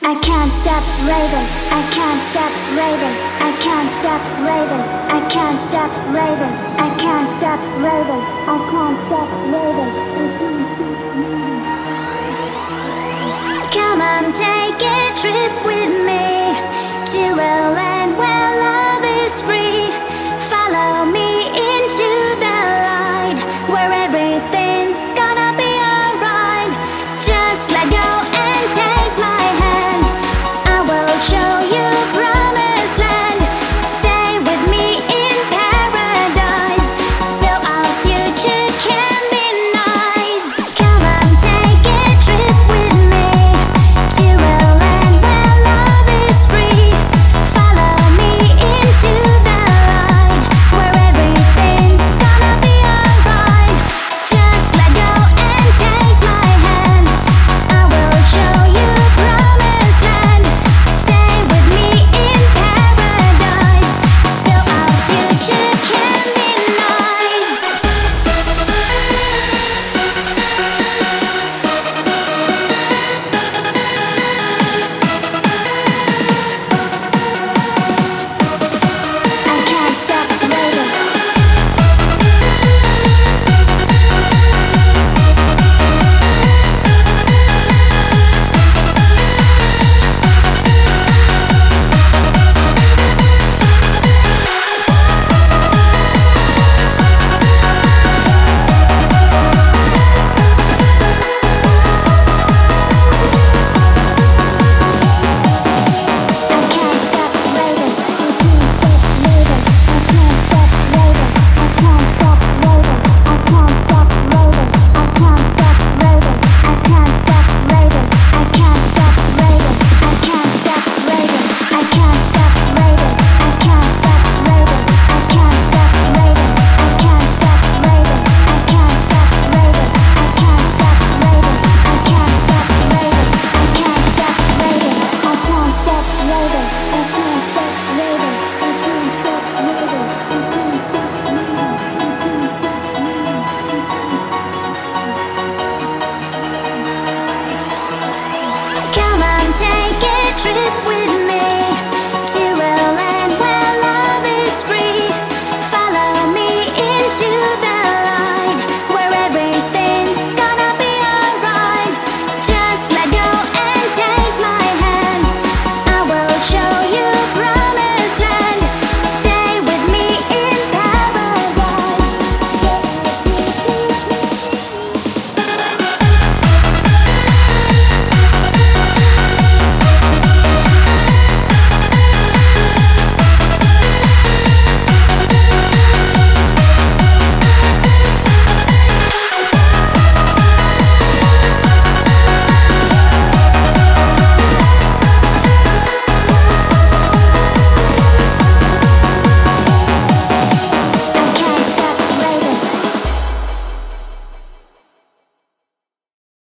I can't stop raving, I can't stop raving, I can't stop raving, I can't stop raving, I can't stop raving, I can't stop raving, I can't stop raving. Come on, take a trip with me to a land where love is free.